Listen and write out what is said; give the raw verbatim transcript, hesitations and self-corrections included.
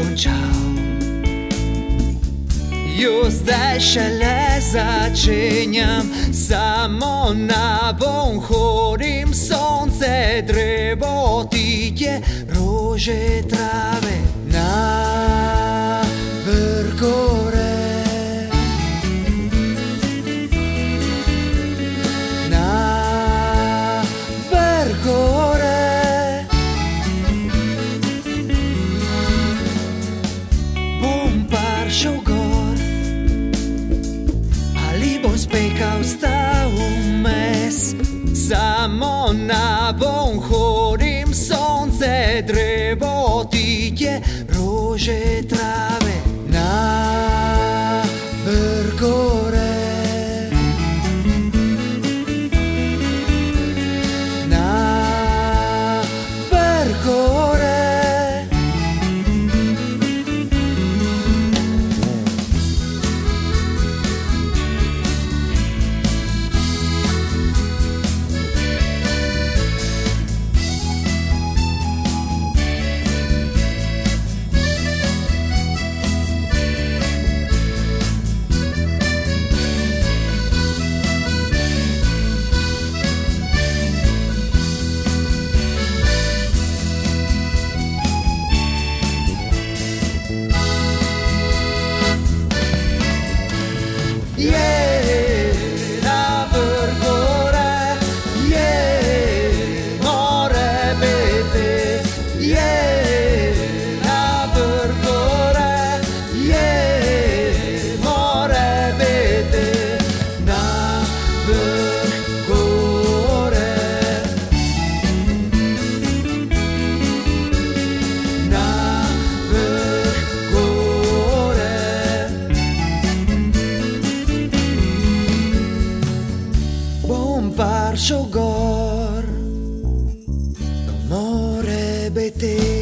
končal. Już zdaj šele začenjam, samo na bom hodim, sonce, drevo, titje, rože, trave, na vrh gore. Na vrh gore bom paršel gor, ali bom spekal sta vmes. Samo na bom hodim, sonce, drevo, titje, rože, trave, na vrh gore. Na vrh gore je na vrh gore, je more biti, je na vrh gore, je more biti, na vrh gore, na vrh gore. Bom paršel gor, more biti.